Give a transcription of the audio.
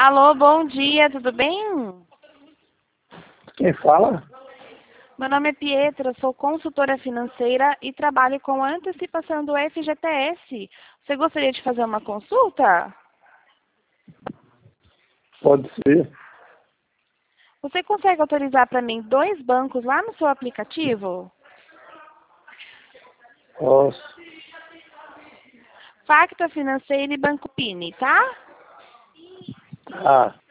Alô, bom dia, tudo bem? Quem fala? Meu nome é Pietra, sou consultora financeira e trabalho com a antecipação do FGTS. Você gostaria de fazer uma consulta? Pode ser. Você consegue autorizar para mim 2 bancos lá no seu aplicativo? Posso. Facta Financeira e Banco Pini, tá? Ah,